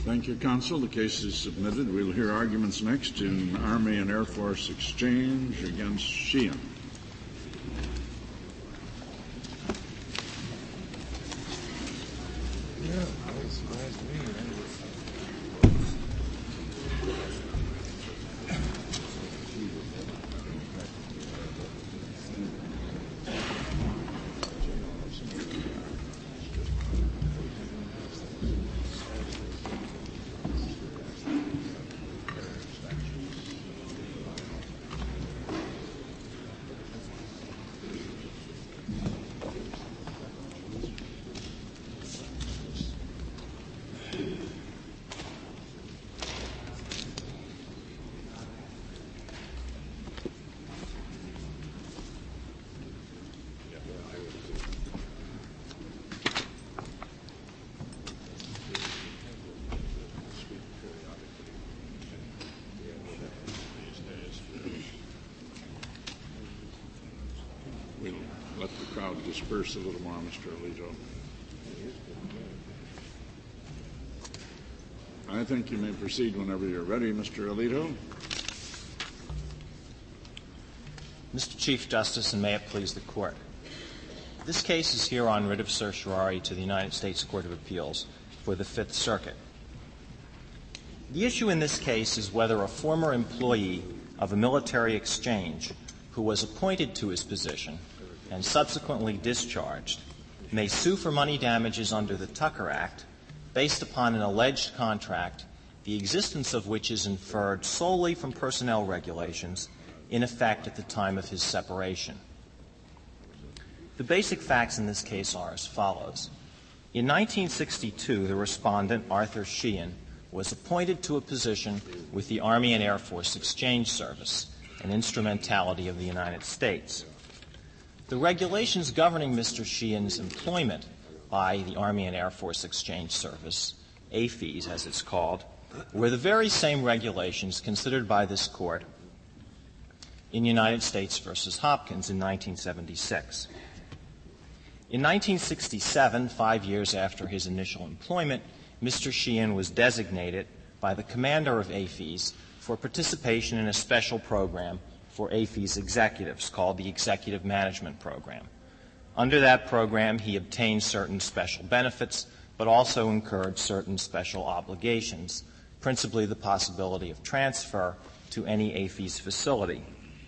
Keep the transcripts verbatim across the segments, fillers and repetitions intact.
Thank you, counsel. The case is submitted. We'll hear arguments next in Army and Air Force Exchange against Sheehan. Yeah, nice, nice meeting. Let the crowd disperse a little more, Mister Alito. I think you may proceed whenever you're ready, Mister Alito. Mister Chief Justice, and may it please the Court. This case is here on writ of certiorari to the United States Court of Appeals for the Fifth Circuit. The issue in this case is whether a former employee of a military exchange who was appointed to his position and subsequently discharged may sue for money damages under the Tucker Act based upon an alleged contract, the existence of which is inferred solely from personnel regulations in effect at the time of his separation. The basic facts in this case are as follows. In nineteen sixty-two, the respondent, Arthur Sheehan, was appointed to a position with the Army and Air Force Exchange Service, an instrumentality of the United States. The regulations governing Mister Sheehan's employment by the Army and Air Force Exchange Service, A F E S as it's called, were the very same regulations considered by this Court in United States versus Hopkins in nineteen seventy-six. In nineteen sixty-seven, five years after his initial employment, Mister Sheehan was designated by the commander of A F E S for participation in a special program for A F E S executives called the Executive Management Program. Under that program, he obtained certain special benefits, but also incurred certain special obligations, principally the possibility of transfer to any A F E S facility.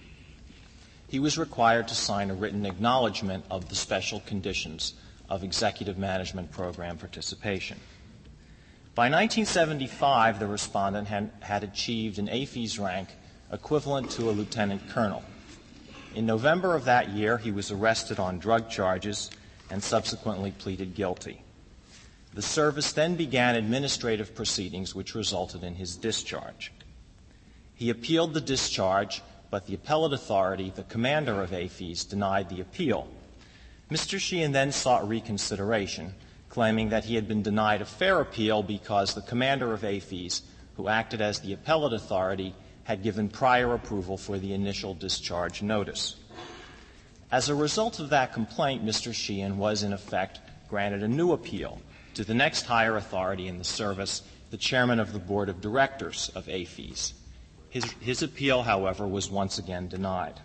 He was required to sign a written acknowledgement of the special conditions of Executive Management Program participation. By nineteen seventy-five, the respondent had, had achieved an A F E S rank equivalent to a lieutenant colonel. In November of that year, he was arrested on drug charges and subsequently pleaded guilty. The service then began administrative proceedings which resulted in his discharge. He appealed the discharge, but the appellate authority, the commander of A F E S, denied the appeal. Mister Sheehan then sought reconsideration, claiming that he had been denied a fair appeal because the commander of A F E S, who acted as the appellate authority, had given prior approval for the initial discharge notice. As a result of that complaint, Mister Sheehan was, in effect, granted a new appeal to the next higher authority in the service, the chairman of the board of directors of A F E S. His, his appeal, however, was once again denied.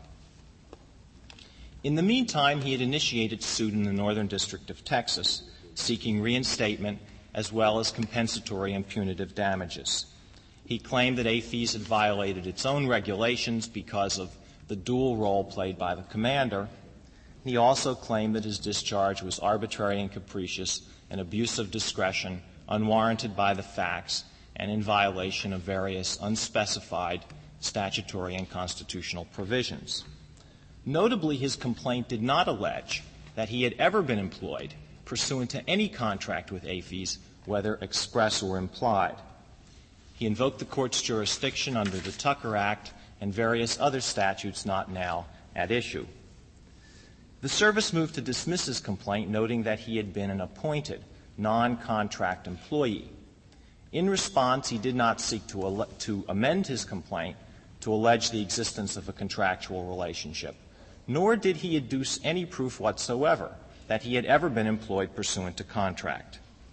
In the meantime, he had initiated suit in the Northern District of Texas, seeking reinstatement as well as compensatory and punitive damages. He claimed that A F E S had violated its own regulations because of the dual role played by the commander. He also claimed that his discharge was arbitrary and capricious, an abuse of discretion, unwarranted by the facts, and in violation of various unspecified statutory and constitutional provisions. Notably, his complaint did not allege that he had ever been employed pursuant to any contract with A F E S, whether express or implied. He invoked the Court's jurisdiction under the Tucker Act and various other statutes not now at issue. The service moved to dismiss his complaint, noting that he had been an appointed, non-contract employee. In response, he did not seek to, ele- to amend his complaint to allege the existence of a contractual relationship, nor did he adduce any proof whatsoever that he had ever been employed pursuant to contract.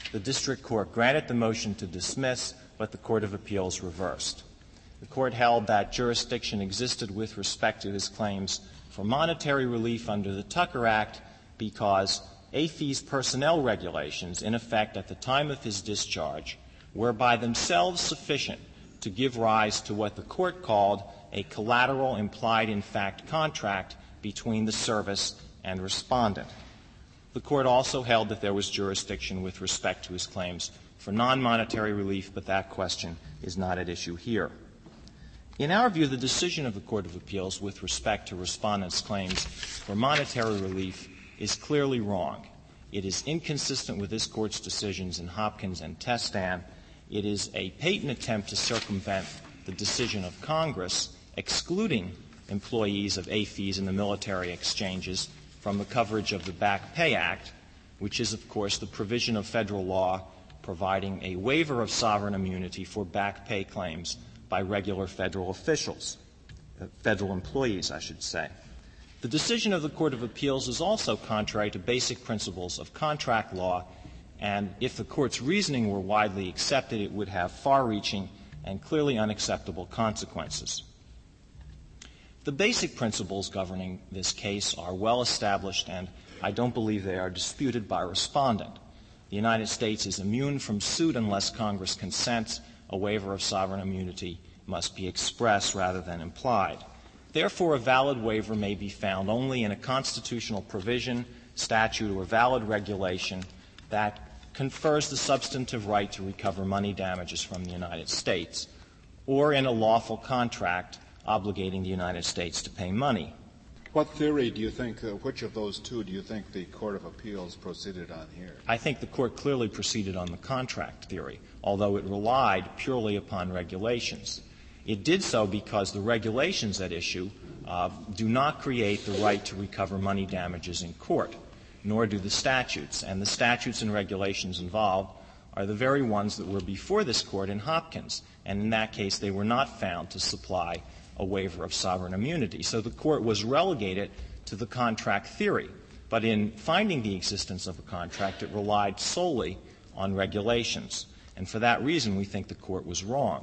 The district court granted the motion to dismiss, but the Court of Appeals reversed. The court held that jurisdiction existed with respect to his claims for monetary relief under the Tucker Act because A F E's personnel regulations, in effect at the time of his discharge, were by themselves sufficient to give rise to what the court called a collateral implied in fact contract between the service and respondent. The court also held that there was jurisdiction with respect to his claims for non-monetary relief, but that question is not at issue here. In our view, the decision of the Court of Appeals with respect to respondents' claims for monetary relief is clearly wrong. It is inconsistent with this Court's decisions in Hopkins and Testan. It is a patent attempt to circumvent the decision of Congress excluding employees of A F Es in the military exchanges from the coverage of the Back Pay Act, which is, of course, the provision of federal law providing a waiver of sovereign immunity for back pay claims by regular federal officials, uh, federal employees, I should say. The decision of the Court of Appeals is also contrary to basic principles of contract law, and if the Court's reasoning were widely accepted, it would have far-reaching and clearly unacceptable consequences. The basic principles governing this case are well established, and I don't believe they are disputed by respondent. The United States is immune from suit unless Congress consents. A waiver of sovereign immunity must be expressed rather than implied. Therefore, a valid waiver may be found only in a constitutional provision, statute, or valid regulation that confers the substantive right to recover money damages from the United States, or in a lawful contract obligating the United States to pay money. What theory do you think, uh, which of those two do you think the Court of Appeals proceeded on here? I think the Court clearly proceeded on the contract theory, although it relied purely upon regulations. It did so because the regulations at issue uh, do not create the right to recover money damages in court, nor do the statutes. And the statutes and regulations involved are the very ones that were before this Court in Hopkins, and in that case they were not found to supply a waiver of sovereign immunity. So the Court was relegated to the contract theory. But in finding the existence of a contract, it relied solely on regulations. And for that reason, we think the Court was wrong.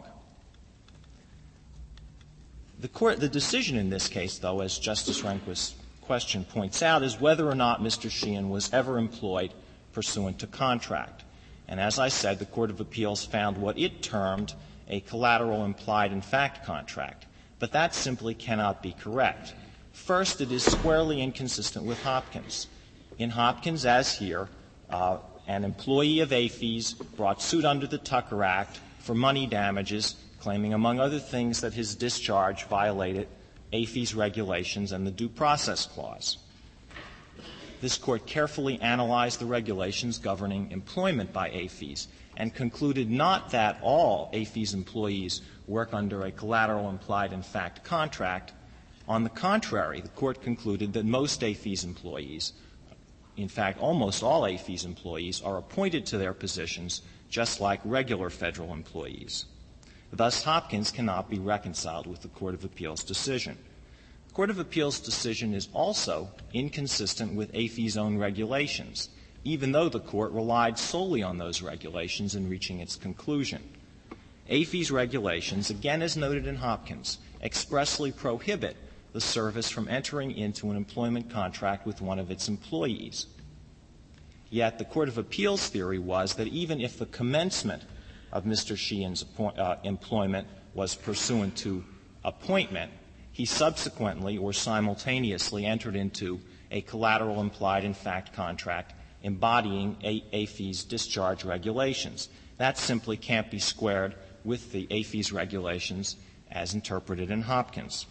The Court, the decision in this case, though, as Justice Rehnquist's question points out, is whether or not Mister Sheehan was ever employed pursuant to contract. And as I said, the Court of Appeals found what it termed a collateral implied in fact contract. But that simply cannot be correct. First, it is squarely inconsistent with Hopkins. In Hopkins, as here, uh, an employee of A F E's brought suit under the Tucker Act for money damages, claiming, among other things, that his discharge violated A F E's regulations and the Due Process Clause. This Court carefully analyzed the regulations governing employment by A F E's and concluded not that all A F E's employees work under a collateral implied in fact contract. On the contrary, the Court concluded that most A F E's employees, in fact almost all A F E's employees, are appointed to their positions just like regular federal employees. Thus, Hopkins cannot be reconciled with the Court of Appeals' decision. The Court of Appeals' decision is also inconsistent with A F E's own regulations, even though the Court relied solely on those regulations in reaching its conclusion. A F E's regulations, again as noted in Hopkins, expressly prohibit the service from entering into an employment contract with one of its employees. Yet the Court of Appeals' theory was that even if the commencement of Mister Sheehan's appoint, uh, employment was pursuant to appointment, he subsequently or simultaneously entered into a collateral implied in fact contract embodying A F E's discharge regulations. That simply can't be squared with the A F E's regulations as interpreted in Hopkins.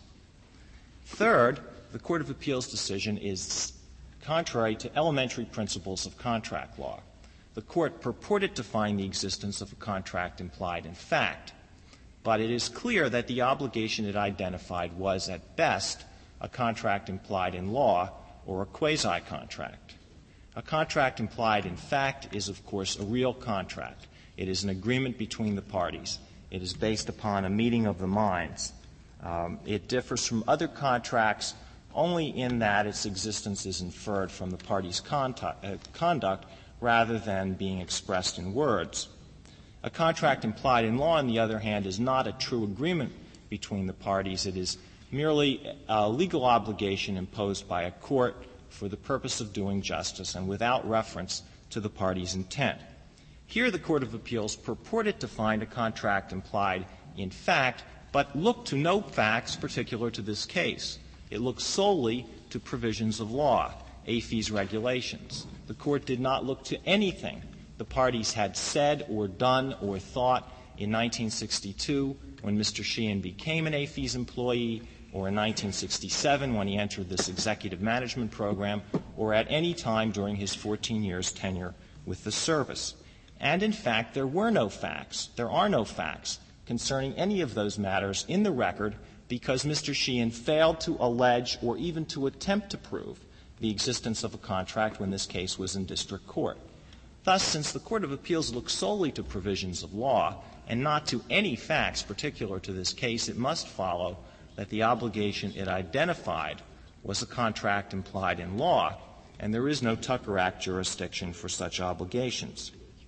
Third, the Court of Appeals' decision is contrary to elementary principles of contract law. The Court purported to find the existence of a contract implied in fact, but it is clear that the obligation it identified was, at best, a contract implied in law or a quasi-contract. A contract implied in fact is, of course, a real contract. It is an agreement between the parties. It is based upon a meeting of the minds. Um, it differs from other contracts only in that its existence is inferred from the parties' contact, uh, conduct rather than being expressed in words. A contract implied in law, on the other hand, is not a true agreement between the parties. It is merely a legal obligation imposed by a court for the purpose of doing justice and without reference to the party's intent. Here, the Court of Appeals purported to find a contract implied in fact, but looked to no facts particular to this case. It looked solely to provisions of law, A F E's regulations. The Court did not look to anything the parties had said or done or thought in nineteen sixty-two when Mister Sheehan became an A F E's employee, or in nineteen sixty-seven when he entered this executive management program, or at any time during his fourteen years tenure with the service. And in fact, there were no facts, there are no facts concerning any of those matters in the record because Mister Sheehan failed to allege or even to attempt to prove the existence of a contract when this case was in district court. Thus, since the Court of Appeals looked solely to provisions of law and not to any facts particular to this case, it must follow that the obligation it identified was a contract implied in law, and there is no Tucker Act jurisdiction for such obligations.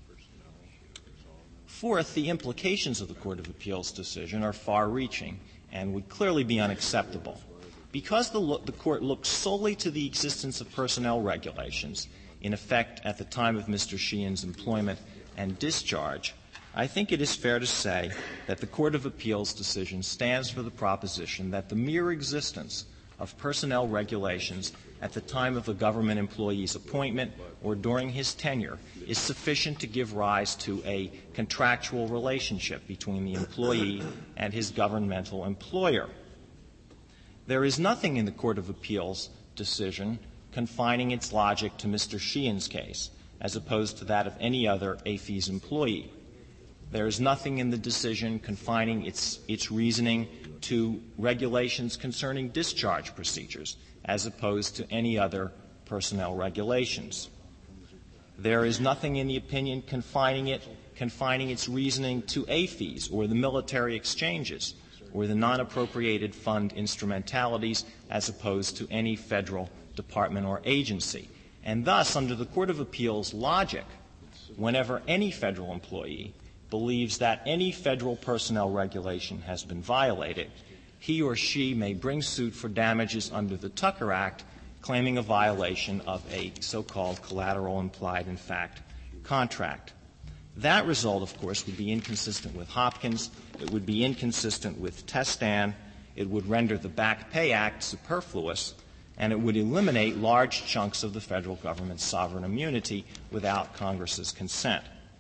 Fourth, the implications of the Court of Appeals decision are far-reaching and would clearly be unacceptable. Because the, lo- the Court looked solely to the existence of personnel regulations, in effect at the time of Mister Sheehan's employment and discharge, I think it is fair to say that the Court of Appeals decision stands for the proposition that the mere existence of personnel regulations at the time of a government employee's appointment or during his tenure is sufficient to give rise to a contractual relationship between the employee and his governmental employer. There is nothing in the Court of Appeals decision confining its logic to Mister Sheehan's case, as opposed to that of any other A F E's employee. There is nothing in the decision confining its, its reasoning to regulations concerning discharge procedures, as opposed to any other personnel regulations. There is nothing in the opinion confining it, confining its reasoning to A F Es or the military exchanges or the non-appropriated fund instrumentalities, as opposed to any federal department or agency. And thus, under the Court of Appeals logic, whenever any federal employee believes that any federal personnel regulation has been violated, he or she may bring suit for damages under the Tucker Act, claiming a violation of a so-called collateral implied in fact contract. That result, of course, would be inconsistent with Hopkins. It would be inconsistent with Testan. It would render the Back Pay Act superfluous, and it would eliminate large chunks of the federal government's sovereign immunity without Congress's consent.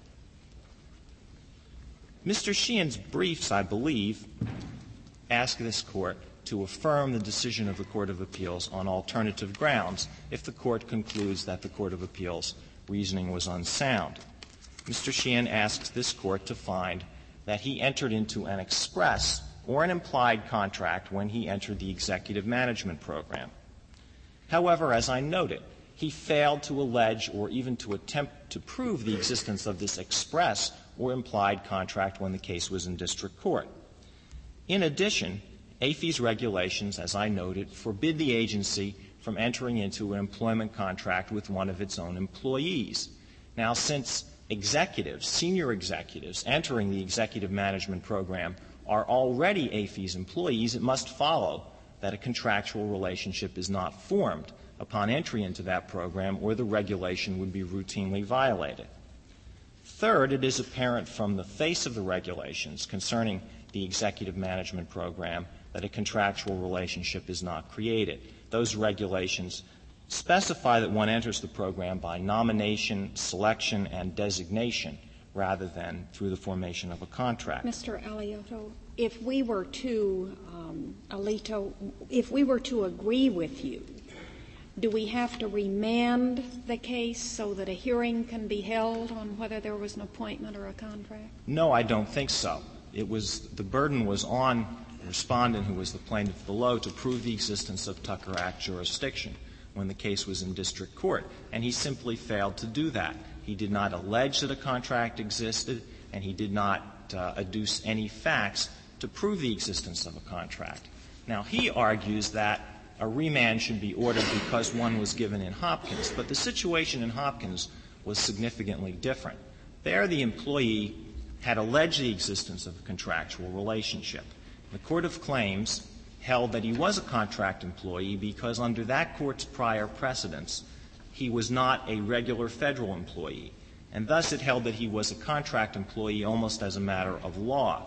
Mister Sheehan's briefs, I believe, ask this Court to affirm the decision of the Court of Appeals on alternative grounds if the Court concludes that the Court of Appeals' reasoning was unsound. Mister Sheehan asks this Court to find that he entered into an express or an implied contract when he entered the executive management program. However, as I noted, he failed to allege or even to attempt to prove the existence of this express or implied contract when the case was in district court. In addition, A F E's regulations, as I noted, forbid the agency from entering into an employment contract with one of its own employees. Now, since executives, senior executives, entering the executive management program are already A F E's employees, it must follow that a contractual relationship is not formed upon entry into that program, or the regulation would be routinely violated. Third, it is apparent from the face of the regulations concerning the executive management program that a contractual relationship is not created. Those regulations specify that one enters the program by nomination, selection, and designation rather than through the formation of a contract. Mister Alioto, if we were to, um, Alito, if we were to agree with you, do we have to remand the case so that a hearing can be held on whether there was an appointment or a contract? No, I don't think so. It was, the burden was on the respondent, who was the plaintiff below, to prove the existence of Tucker Act jurisdiction when the case was in district court, and he simply failed to do that. He did not allege that a contract existed, and he did not uh, adduce any facts to prove the existence of a contract. Now, he argues that a remand should be ordered because one was given in Hopkins, but the situation in Hopkins was significantly different. There, the employee had alleged the existence of a contractual relationship. The Court of Claims held that he was a contract employee because under that court's prior precedents, he was not a regular federal employee, and thus it held that he was a contract employee almost as a matter of law.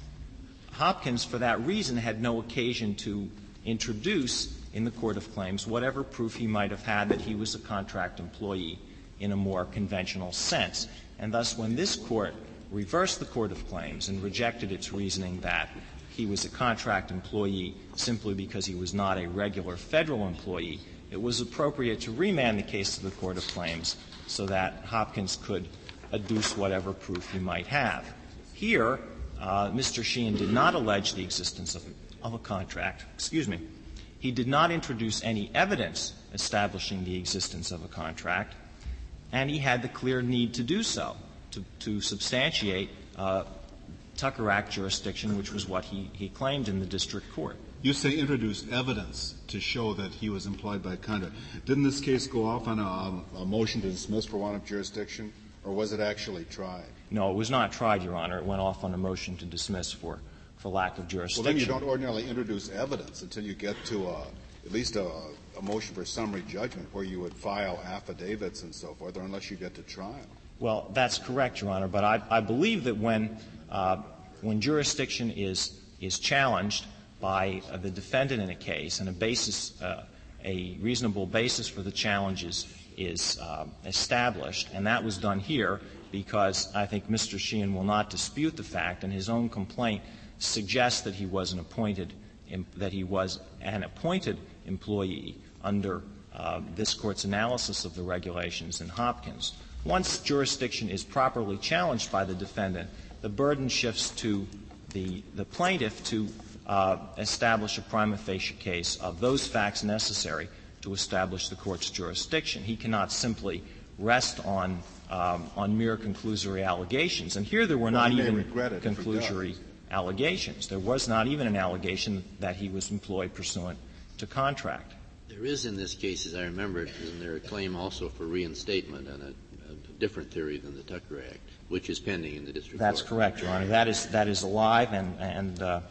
Hopkins, for that reason, had no occasion to introduce in the Court of Claims whatever proof he might have had that he was a contract employee in a more conventional sense. And thus, when this Court reversed the Court of Claims and rejected its reasoning that he was a contract employee simply because he was not a regular federal employee, it was appropriate to remand the case to the Court of Claims so that Hopkins could adduce whatever proof he might have. Here, uh, Mister Sheehan did not allege the existence of, of a contract. Excuse me. He did not introduce any evidence establishing the existence of a contract, and he had the clear need to do so, to, to substantiate uh, Tucker Act jurisdiction, which was what he, he claimed in the district court. You say introduce evidence to show that he was employed by contract. Didn't this case go off on a, a motion to dismiss for want of jurisdiction, or was it actually tried? No, it was not tried, Your Honor. It went off on a motion to dismiss for, for lack of jurisdiction. Well, then you don't ordinarily introduce evidence until you get to a, at least a, a motion for summary judgment where you would file affidavits and so forth, or unless you get to trial. Well, that's correct, Your Honor. But I, I believe that when uh, when jurisdiction is is challenged by uh, the defendant in a case, and a basis, uh, a reasonable basis for the challenge is, is uh, established, and that was done here because I think Mister Sheehan will not dispute the fact, and his own complaint suggests that he was an appointed that he was an appointed employee under uh, this Court's analysis of the regulations in Hopkins. Once jurisdiction is properly challenged by the defendant, the burden shifts to the, the plaintiff to uh, establish a prima facie case of those facts necessary to establish the Court's jurisdiction. He cannot simply rest on um, on mere conclusory allegations. And here there were well, not even conclusory allegations. There was not even an allegation that he was employed pursuant to contract. There is in this case, as I remember it, isn't there a claim also for reinstatement on a, a different theory than the Tucker Act, which is pending in the district That's court? That's correct, Your Honor. That is, that is alive, and, and uh,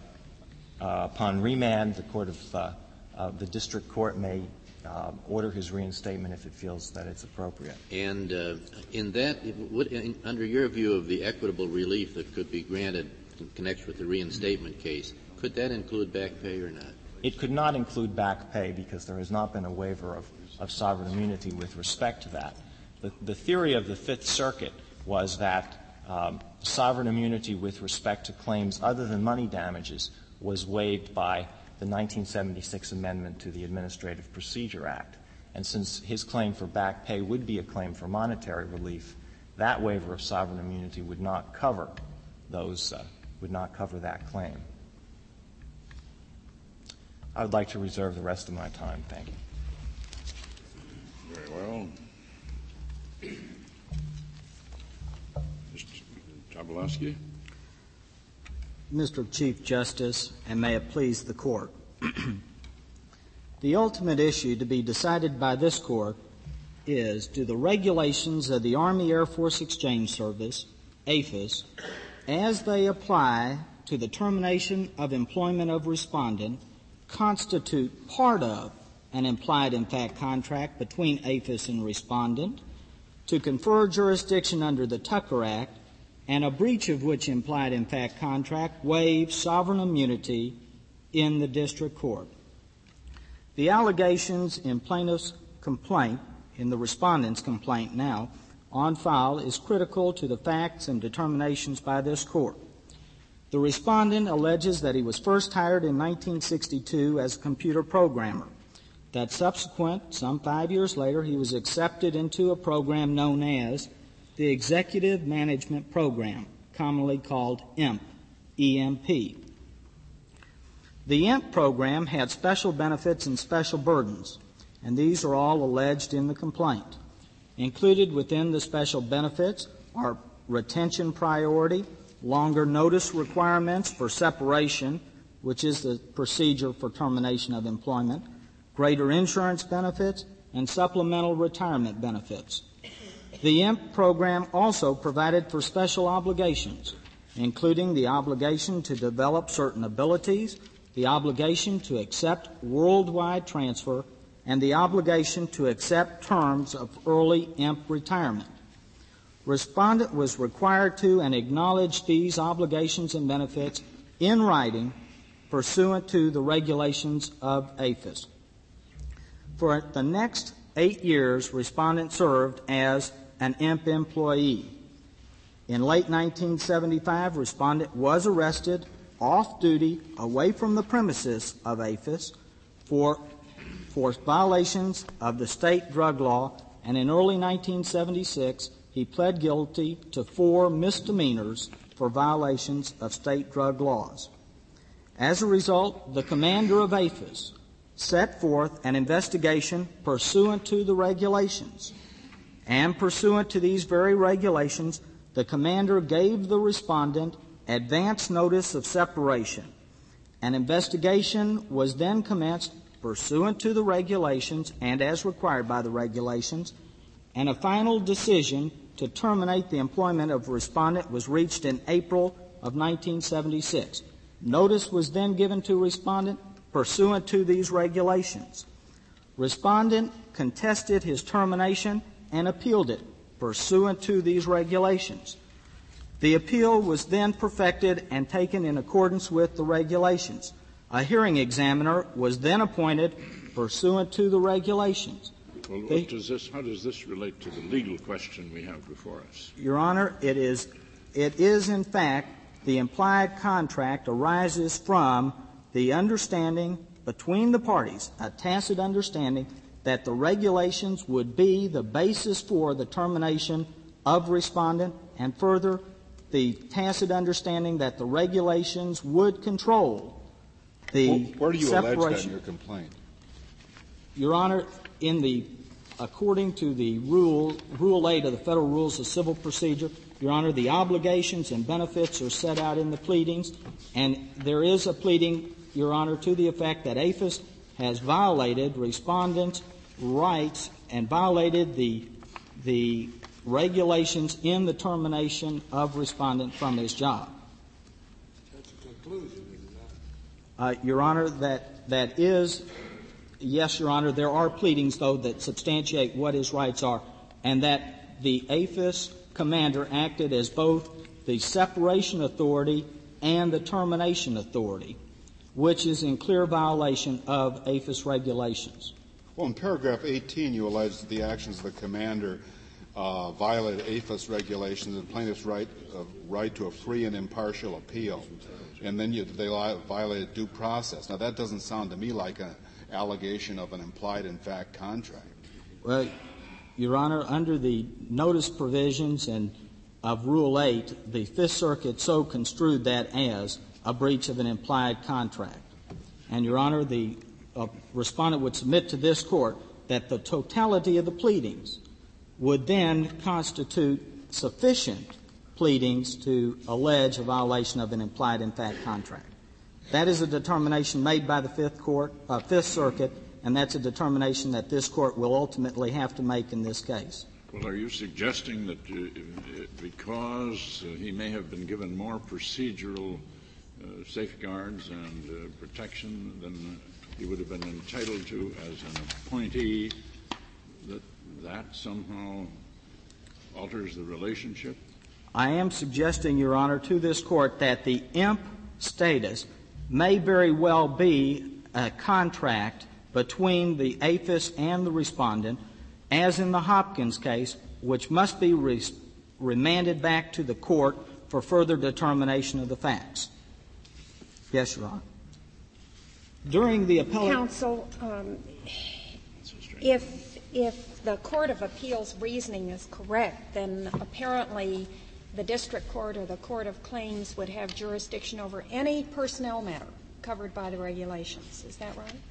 uh, upon remand, the court of uh, uh, the district court may uh, order his reinstatement if it feels that it's appropriate. And uh, in that, would, in, under your view of the equitable relief that could be granted in connection with the reinstatement case, could that include back pay or not? It could not include back pay because there has not been a waiver of, of sovereign immunity with respect to that. The, the theory of the Fifth Circuit was that um, sovereign immunity with respect to claims other than money damages was waived by the nineteen seventy-six amendment to the Administrative Procedure Act. And since his claim for back pay would be a claim for monetary relief, that waiver of sovereign immunity would not cover those, uh, would not cover that claim. I would like to reserve the rest of my time. Thank you. Very well. Mister Jablonski. Mister Chief Justice, and may it please the Court. The ultimate issue to be decided by this Court is, do the regulations of the Army Air Force Exchange Service, A F I S, as they apply to the termination of employment of respondent, constitute part of an implied in fact contract between A F I S and respondent to confer jurisdiction under the Tucker Act, and a breach of which implied in fact contract waives sovereign immunity in the district court. The allegations in plaintiff's complaint, in the respondent's complaint now, on file is critical to the facts and determinations by this court. The respondent alleges that he was first hired in nineteen sixty-two as a computer programmer, that subsequent, some five years later, he was accepted into a program known as the Executive Management Program, commonly called E M P, E M P. The E M P program had special benefits and special burdens, and these are all alleged in the complaint. Included within the special benefits are retention priority, longer notice requirements for separation, which is the procedure for termination of employment, greater insurance benefits, and supplemental retirement benefits. The I M P program also provided for special obligations, including the obligation to develop certain abilities, the obligation to accept worldwide transfer, and the obligation to accept terms of early I M P retirement. Respondent was required to and acknowledged these obligations and benefits in writing pursuant to the regulations of A F I S. For the next eight years, Respondent served as an I M P employee. In late nineteen seventy-five, Respondent was arrested off-duty away from the premises of A F I S for, for violations of the state drug law, and in early nineteen seventy-six, he pled guilty to four misdemeanors for violations of state drug laws. As a result, the commander of A F I S set forth an investigation pursuant to the regulations. And pursuant to these very regulations, the commander gave the respondent advance notice of separation. An investigation was then commenced pursuant to the regulations and as required by the regulations, and a final decision to terminate the employment of respondent was reached in April of nineteen seventy-six. Notice was then given to respondent pursuant to these regulations. Respondent contested his termination and appealed it pursuant to these regulations. The appeal was then perfected and taken in accordance with the regulations. A hearing examiner was then appointed pursuant to the regulations. Well, what does this, how does this relate to the legal question we have before us? Your Honor, it is, it is in fact the implied contract arises from the understanding between the parties, a tacit understanding that the regulations would be the basis for the termination of respondent, and further, the tacit understanding that the regulations would control the Well, where do you separation. allege that in your complaint? Your Honor, in the according to the rule Rule eight of the Federal Rules of Civil Procedure, Your Honor, the obligations and benefits are set out in the pleadings, and there is a pleading, Your Honor, to the effect that A F I S has violated respondents' rights and violated the the regulations in the termination of respondent from his job. That's a conclusion, is it not? Uh, Your Honor, that that is, yes, Your Honor, there are pleadings, though, that substantiate what his rights are, and that the A F I S commander acted as both the separation authority and the termination authority, which is in clear violation of A F I S regulations. Well, in paragraph eighteen, you allege that the actions of the commander uh, violated A F I S regulations and plaintiff's right, uh, right to a free and impartial appeal. And then you, they li- violated due process. Now, that doesn't sound to me like an allegation of an implied in fact contract. Well, Your Honor, under the notice provisions and of Rule eight, the Fifth Circuit so construed that as a breach of an implied contract. And, Your Honor, the uh, respondent would submit to this Court that the totality of the pleadings would then constitute sufficient pleadings to allege a violation of an implied in fact contract. That is a determination made by the Fifth Court, uh, Fifth Circuit, and that's a determination that this Court will ultimately have to make in this case. Well, are you suggesting that uh, because uh, he may have been given more procedural uh, safeguards and uh, protection than he would have been entitled to as an appointee, that that somehow alters the relationship? I am suggesting, Your Honor, to this Court that the I M P status may very well be a contract between the A F I S and the respondent, as in the Hopkins case, which must be re- remanded back to the Court for further determination of the facts. Yes, Your Honor. During the appellate... Counsel, um, if, if the Court of Appeals reasoning is correct, then apparently the district court or the court of claims would have jurisdiction over any personnel matter covered by the regulations. Is that right?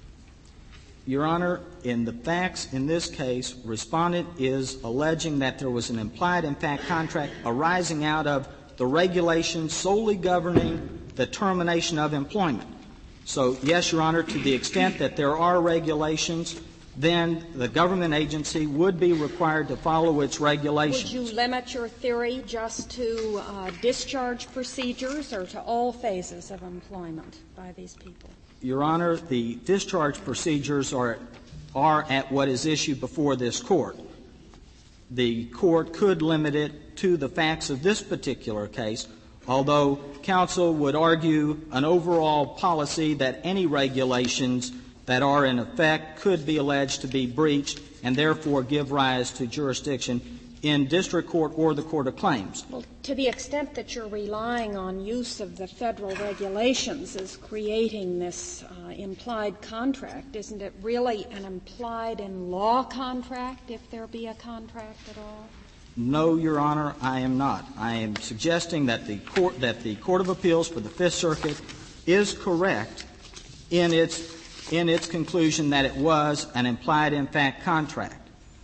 Your Honor, in the facts in this case, respondent is alleging that there was an implied in fact contract arising out of the regulations solely governing the termination of employment. So, yes, Your Honor, to the extent that there are regulations then the government agency would be required to follow its regulations. Would you limit your theory just to uh, discharge procedures or to all phases of employment by these people? Your Honor, the discharge procedures are, are at what is issued before this Court. The Court could limit it to the facts of this particular case, although counsel would argue an overall policy that any regulations that are in effect could be alleged to be breached and therefore give rise to jurisdiction in district court or the court of claims. Well, to the extent that you're relying on use of the federal regulations as creating this uh, implied contract, isn't it really an implied in law contract if there be a contract at all? No, Your Honor, I am not. I am suggesting that the court, that the Court of Appeals for the Fifth Circuit is correct in its in its conclusion that it was an implied in fact contract.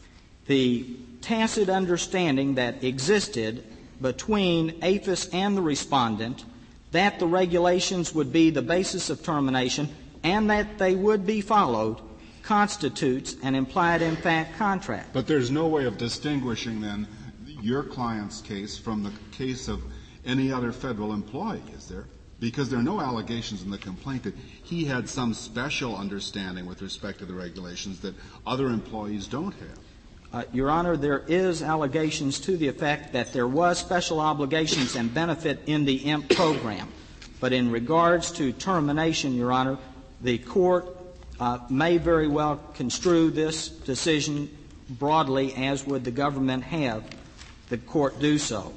The tacit understanding that existed between A F I S and the respondent that the regulations would be the basis of termination and that they would be followed constitutes an implied in fact contract. But there's no way of distinguishing then your client's case from the case of any other federal employee, is there? Because there are no allegations in the complaint that he had some special understanding with respect to the regulations that other employees don't have. Uh, Your Honor, there is allegations to the effect that there was special obligations and benefit in the I M P program. But in regards to termination, Your Honor, the Court uh, may very well construe this decision broadly, as would the government have the Court do so.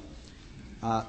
Uh,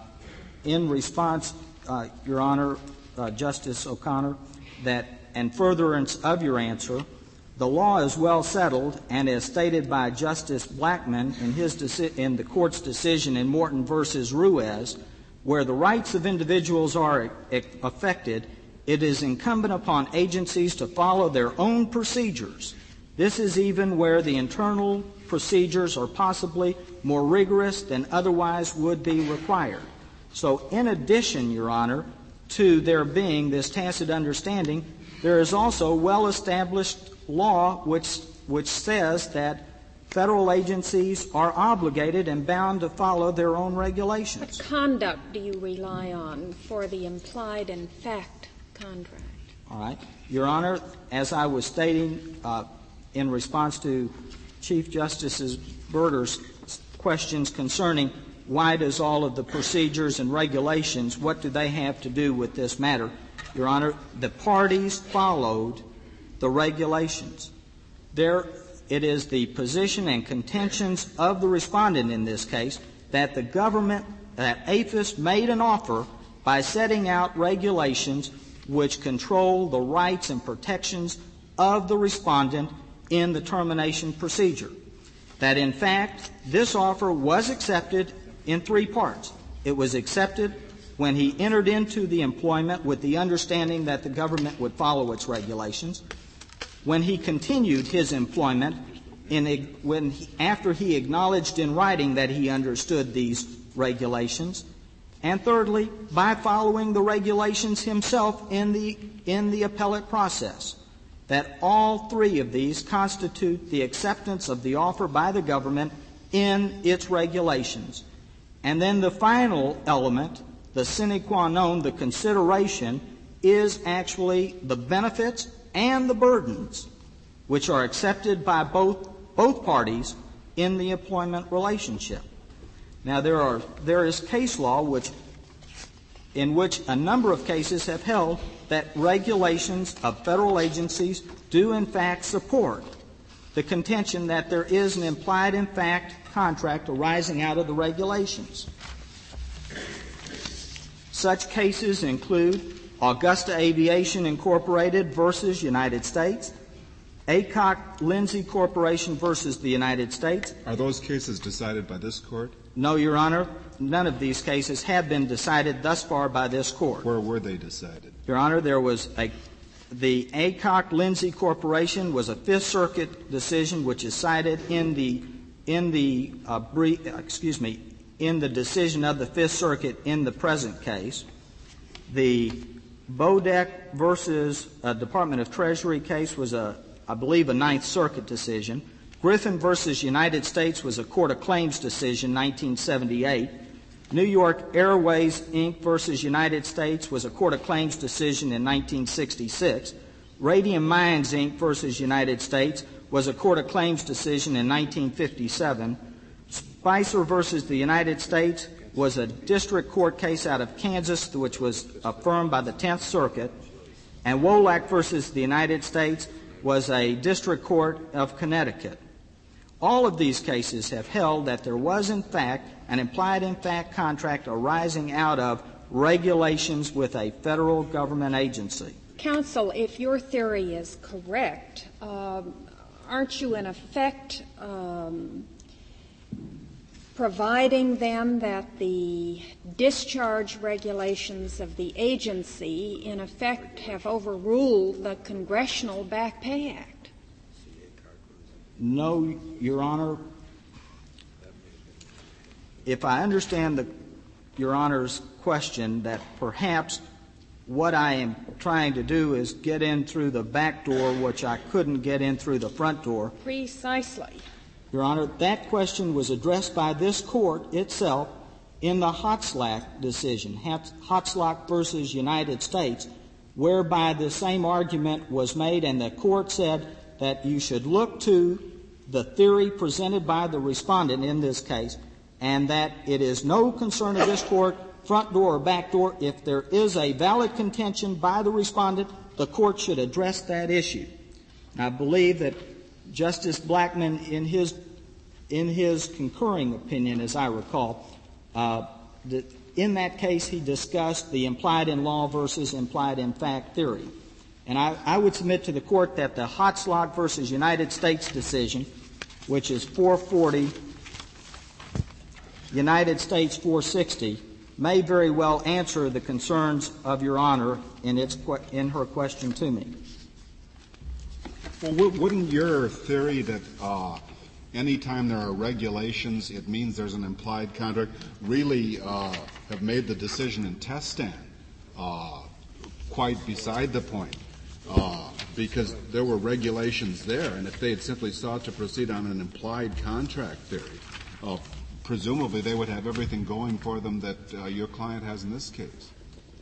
in response, uh, Your Honor, uh, Justice O'Connor, that in furtherance of your answer, the law is well settled, and as stated by Justice Blackmun in his deci- in the Court's decision in Morton versus Ruiz, where the rights of individuals are e- affected, it is incumbent upon agencies to follow their own procedures. This is even where the internal procedures are possibly more rigorous than otherwise would be required. So in addition, Your Honor, to there being this tacit understanding, there is also well-established law which which says that federal agencies are obligated and bound to follow their own regulations. What conduct do you rely on for the implied in fact contract? All right. Your Honor, as I was stating uh, in response to Chief Justice Berger's questions concerning why does all of the procedures and regulations, what do they have to do with this matter? Your Honor, the parties followed the regulations. There, it is the position and contentions of the respondent in this case that the government, that A F I S made an offer by setting out regulations which control the rights and protections of the respondent in the termination procedure. That in fact, this offer was accepted in three parts. It was accepted when he entered into the employment with the understanding that the government would follow its regulations, when he continued his employment in a, when he, after he acknowledged in writing that he understood these regulations, and thirdly, by following the regulations himself in the in the appellate process. That all three of these constitute the acceptance of the offer by the government in its regulations. And then the final element, the sine qua non, the consideration, is actually the benefits and the burdens which are accepted by both both parties in the employment relationship. Now there are there is case law which in which a number of cases have held that regulations of federal agencies do in fact support the contention that there is an implied in fact contract arising out of the regulations. Such cases include Augusta Aviation Incorporated versus United States, Aycock Lindsay Corporation versus the United States. Are those cases decided by this Court? No, Your Honor. None of these cases have been decided thus far by this Court. Where were they decided? Your Honor, there was a the Aycock Lindsay Corporation was a Fifth Circuit decision which is cited in the in the uh, brief, excuse me in the decision of the Fifth Circuit in the present case. The Bodek versus uh, Department of Treasury case was a I believe, a Ninth Circuit decision. Griffin versus United States was a Court of Claims decision, nineteen seventy-eight. New York Airways, Incorporated versus United States was a Court of Claims decision in nineteen sixty-six. Radium Mines, Incorporated versus United States was a Court of Claims decision in nineteen fifty-seven. Spicer versus the United States was a district court case out of Kansas, which was affirmed by the Tenth Circuit. And Wolak versus the United States was a district court of Connecticut. All of these cases have held that there was, in fact, an implied in fact contract arising out of regulations with a federal government agency. Counsel, if your theory is correct, um, aren't you in effect um, providing then that the discharge regulations of the agency in effect have overruled the Congressional Back Pay Act? No, Your Honor. If I understand the, Your Honor's question, that perhaps what I am trying to do is get in through the back door, which I couldn't get in through the front door. Precisely. Your Honor, that question was addressed by this Court itself in the Hotzlack decision, Hotzlack versus United States, whereby the same argument was made, and the Court said that you should look to the theory presented by the respondent in this case, and that it is no concern of this Court, front door or back door. If there is a valid contention by the respondent, the Court should address that issue. I believe that Justice Blackmun, in his in his concurring opinion, as I recall, uh, that in that case he discussed the implied in law versus implied in fact theory. And I, I would submit to the Court that the Hotzlack versus United States decision, which is four forty, United States four sixty, may very well answer the concerns of Your Honor in its in her question to me. Well, wouldn't your theory that uh, anytime there are regulations, it means there's an implied contract, really uh, have made the decision in Testan uh, quite beside the point? Uh, because there were regulations there, and if they had simply sought to proceed on an implied contract theory, uh, presumably they would have everything going for them that uh, your client has in this case.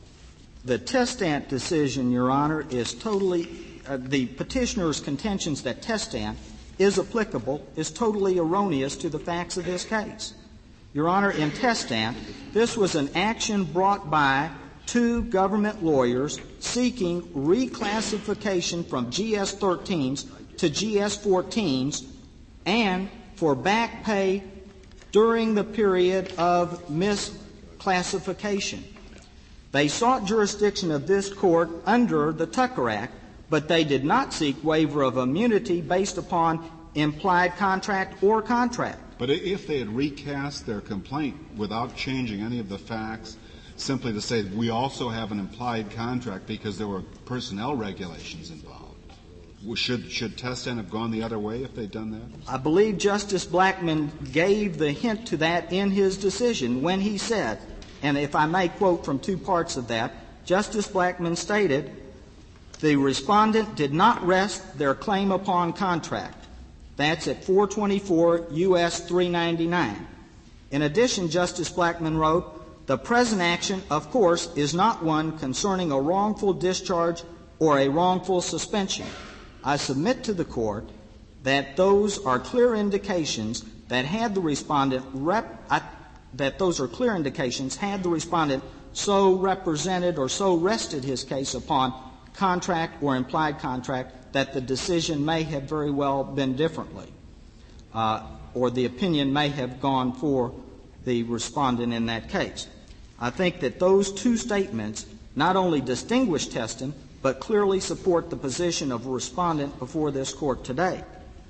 The Testant decision, Your Honor, is totally uh, the petitioner's contentions that Testant is applicable is totally erroneous to the facts of this case. Your Honor, in Testant, this was an action brought by two government lawyers seeking reclassification from G S thirteens to G S fourteens and for back pay during the period of misclassification. They sought jurisdiction of this Court under the Tucker Act, but they did not seek waiver of immunity based upon implied contract or contract. But if they had recast their complaint without changing any of the facts, simply to say we also have an implied contract because there were personnel regulations involved, should should Testan have gone the other way if they'd done that? I believe Justice Blackmun gave the hint to that in his decision when he said, and if I may quote from two parts of that, Justice Blackmun stated, the respondent did not rest their claim upon contract. That's at four twenty-four U S three ninety-nine. In addition, Justice Blackmun wrote, the present action, of course, is not one concerning a wrongful discharge or a wrongful suspension. I submit to the Court that those are clear indications that had the respondent rep, I, that those are clear indications had the respondent so represented or so rested his case upon contract or implied contract that the decision may have very well been differently, uh, or the opinion may have gone for the respondent in that case. I think that those two statements not only distinguish Testan, but clearly support the position of a respondent before this Court today.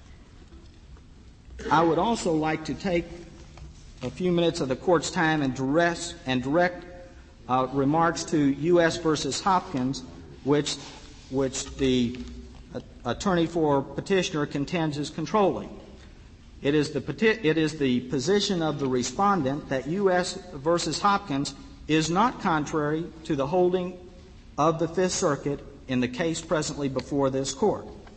I would also like to take a few minutes of the Court's time and direct, and direct uh, remarks to U S versus Hopkins, which, which the uh, attorney for petitioner contends is controlling. It is the peti- it is the position of the respondent that U S versus Hopkins is not contrary to the holding of the Fifth Circuit in the case presently before this Court.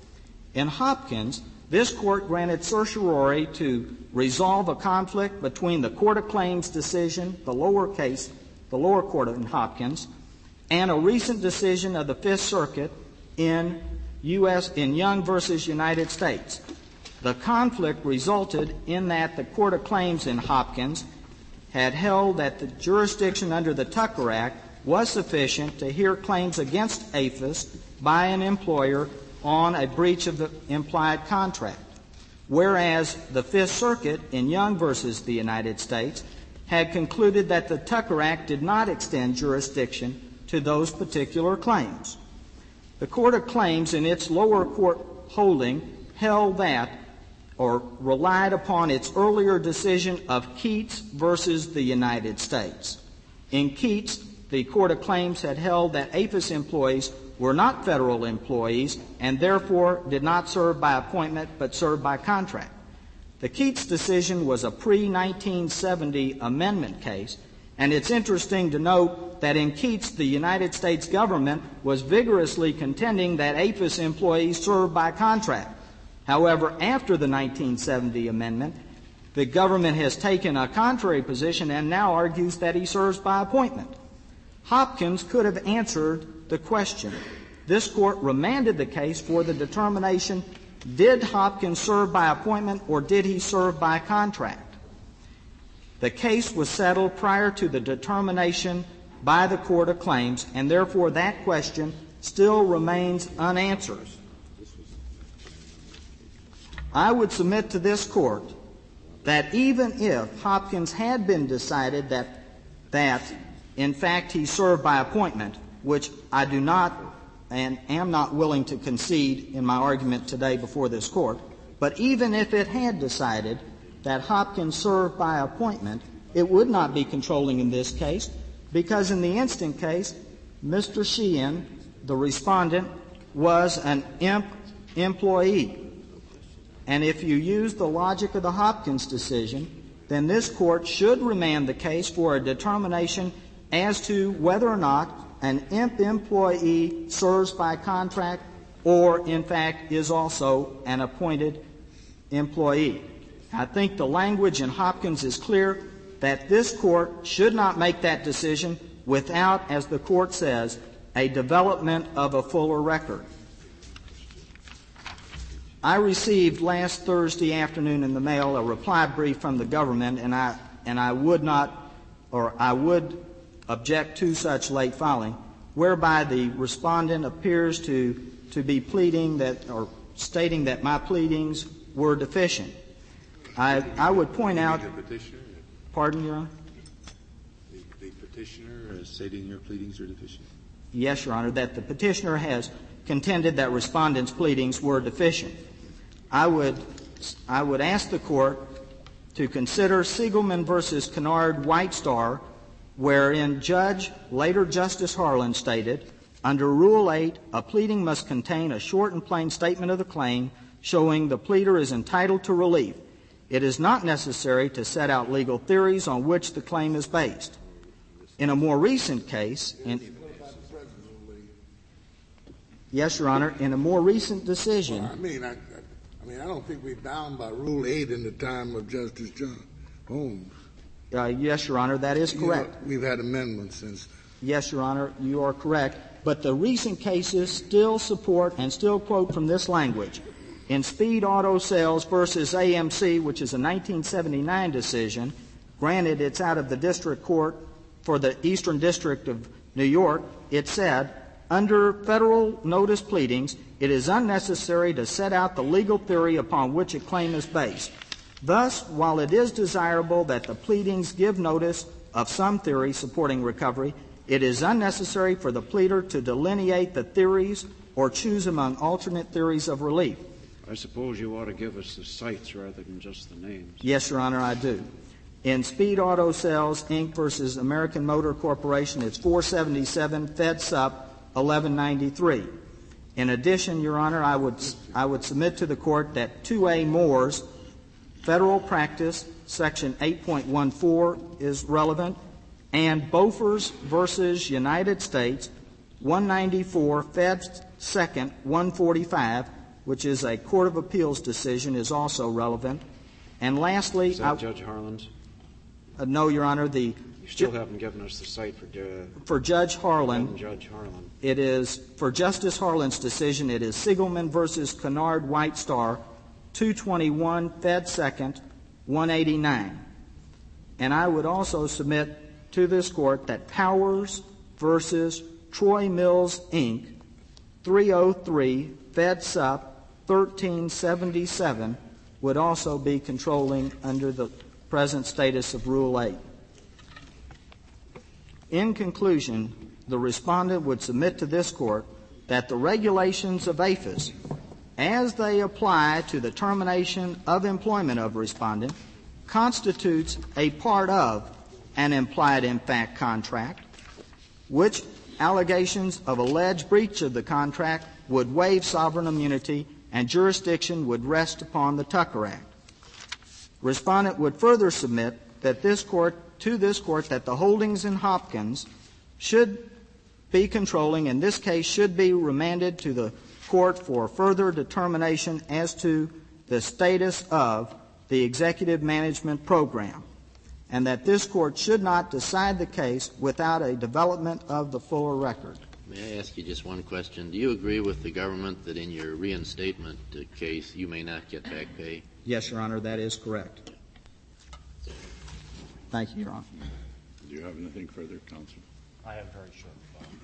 In Hopkins, this court granted certiorari to resolve a conflict between the Court of Claims decision, the lower case, the lower court in Hopkins, and a recent decision of the Fifth Circuit in U S in Young versus United States. The conflict resulted in that the Court of Claims in Hopkins had held that the jurisdiction under the Tucker Act was sufficient to hear claims against APHIS by an employer on a breach of the implied contract, whereas the Fifth Circuit in Young versus the United States had concluded that the Tucker Act did not extend jurisdiction to those particular claims. The Court of Claims in its lower court holding held that, or relied upon its earlier decision of Keats versus the United States. In Keats, the Court of Claims had held that APHIS employees were not federal employees and therefore did not serve by appointment but served by contract. The Keats decision was a pre nineteen seventy amendment case, and it's interesting to note that in Keats, the United States government was vigorously contending that APHIS employees served by contract. However, after the nineteen seventy amendment, the government has taken a contrary position and now argues that he serves by appointment. Hopkins could have answered the question. This court remanded the case for the determination, did Hopkins serve by appointment or did he serve by contract? The case was settled prior to the determination by the Court of Claims, and therefore that question still remains unanswered. I would submit to this Court that even if Hopkins had been decided that, that in fact he served by appointment, which I do not and am not willing to concede in my argument today before this Court, but even if it had decided that Hopkins served by appointment, it would not be controlling in this case, because in the instant case, Mister Sheehan, the respondent, was an imp employee. And if you use the logic of the Hopkins decision, then this Court should remand the case for a determination as to whether or not an imp employee serves by contract or, in fact, is also an appointed employee. I think the language in Hopkins is clear that this Court should not make that decision without, as the Court says, a development of a fuller record. I received last Thursday afternoon in the mail a reply brief from the government, and I and I would not, or I would object to such late filing, whereby the respondent appears to to be pleading that, or stating that my pleadings were deficient. I I would point out. The petitioner? Pardon, Your Honor? The, the petitioner is stating your pleadings are deficient? Yes, Your Honor, that the petitioner has contended that respondent's pleadings were deficient. I would, I would ask the Court to consider Siegelman versus Kennard White Star, wherein Judge, later Justice Harlan, stated, under Rule eight, a pleading must contain a short and plain statement of the claim showing the pleader is entitled to relief. It is not necessary to set out legal theories on which the claim is based. In a more recent case, in, yes, Your Honor, in a more recent decision. Well, I mean, I, I mean, I don't think we're bound by Rule eight in the time of Justice John Holmes. Uh, yes, Your Honor, that is correct. You know, we've had amendments since. Yes, Your Honor, you are correct. But the recent cases still support and still quote from this language. In Speed Auto Sales versus A M C, which is a nineteen seventy-nine decision, granted it's out of the district court for the Eastern District of New York, it said, under federal notice pleadings, it is unnecessary to set out the legal theory upon which a claim is based. Thus, while it is desirable that the pleadings give notice of some theory supporting recovery, it is unnecessary for the pleader to delineate the theories or choose among alternate theories of relief. I suppose you ought to give us the sites rather than just the names. Yes, Your Honor, I do. In Speed Auto Sales, Incorporated versus American Motor Corporation, it's four seventy-seven Fed Sup eleven ninety-three. In addition, Your Honor, I would I would submit to the Court that two A Moore's Federal Practice, Section eight point one four is relevant, and Bofors versus United States, one ninety-four Fed Second one forty-five, which is a Court of Appeals decision, is also relevant. And lastly, Is that I, Judge Harlan's? uh, no, Your Honor, the You still haven't given us the site for, uh, for Judge Harlan. Judge Harlan. It is, for Justice Harlan's decision, it is Siegelman versus Kennard White Star, two twenty-one Fed Second, one eighty-nine. And I would also submit to this Court that Powers versus Troy Mills, Incorporated, three oh three Fed Sup, thirteen seventy-seven, would also be controlling under the present status of Rule eight. In conclusion, the respondent would submit to this Court that the regulations of A P H S, as they apply to the termination of employment of respondent, constitutes a part of an implied in fact contract, which allegations of alleged breach of the contract would waive sovereign immunity and jurisdiction would rest upon the Tucker Act. Respondent would further submit that this Court, to this Court, that the holdings in Hopkins should be controlling, in this case should be remanded to the Court for further determination as to the status of the executive management program, and that this Court should not decide the case without a development of the fuller record. May I ask you just one question? Do you agree with the government that in your reinstatement uh, case you may not get back pay? Yes, Your Honor, that is correct. Thank you, Your Honor. Do you have anything further, Counsel? I have very short.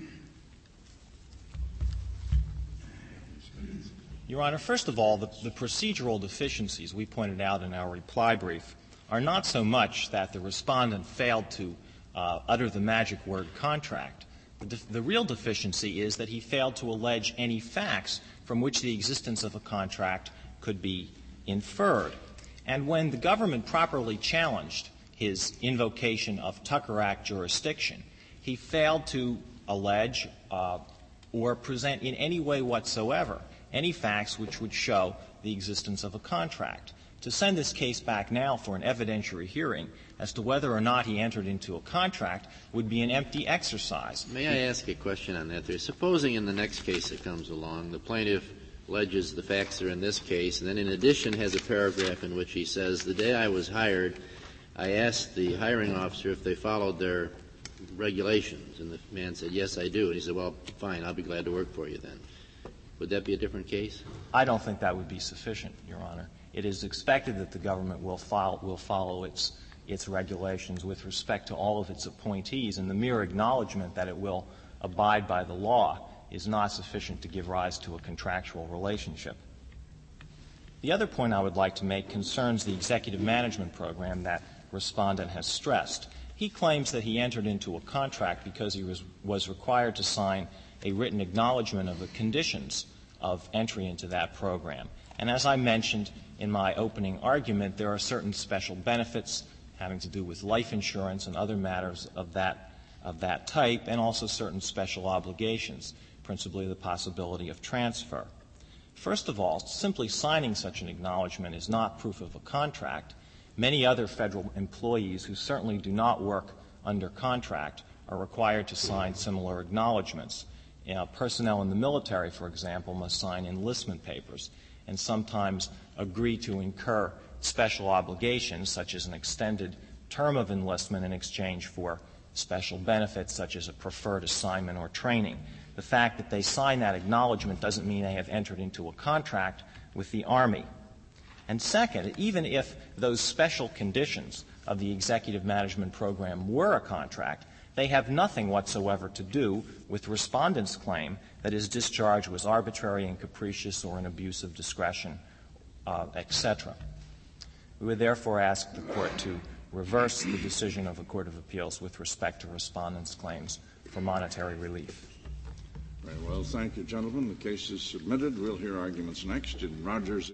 Your Honor, first of all, the, the procedural deficiencies we pointed out in our reply brief are not so much that the respondent failed to uh, utter the magic word contract. The, def- the real deficiency is that he failed to allege any facts from which the existence of a contract could be inferred. And when the government properly challenged his invocation of Tucker Act jurisdiction, he failed to allege uh, or present in any way whatsoever any facts which would show the existence of a contract. To send this case back now for an evidentiary hearing as to whether or not he entered into a contract would be an empty exercise. May I ask a question on that? There, supposing in the next case that comes along, the plaintiff alleges the facts are in this case, and then in addition has a paragraph in which he says, the day I was hired, I asked the hiring officer if they followed their regulations, and the man said, yes, I do. And he said, well, fine, I'll be glad to work for you then. Would that be a different case? I don't think that would be sufficient, Your Honor. It is expected that the government will follow, will follow its, its regulations with respect to all of its appointees, and the mere acknowledgement that it will abide by the law is not sufficient to give rise to a contractual relationship. The other point I would like to make concerns the executive management program that respondent has stressed. He claims that he entered into a contract because he was, was required to sign a written acknowledgement of the conditions of entry into that program. And as I mentioned in my opening argument, there are certain special benefits having to do with life insurance and other matters of that, of that type, and also certain special obligations, principally the possibility of transfer. First of all, simply signing such an acknowledgement is not proof of a contract. Many other federal employees who certainly do not work under contract are required to sign similar acknowledgments. You know, personnel in the military, for example, must sign enlistment papers and sometimes agree to incur special obligations, such as an extended term of enlistment in exchange for special benefits, such as a preferred assignment or training. The fact that they sign that acknowledgement doesn't mean they have entered into a contract with the Army. And second, even if those special conditions of the executive management program were a contract, they have nothing whatsoever to do with respondent's claim that his discharge was arbitrary and capricious or an abuse of discretion, uh, et cetera. We would therefore ask the Court to reverse the decision of the Court of Appeals with respect to respondent's claims for monetary relief. Very well. Thank you, gentlemen. The case is submitted. We'll hear arguments next in Rogers.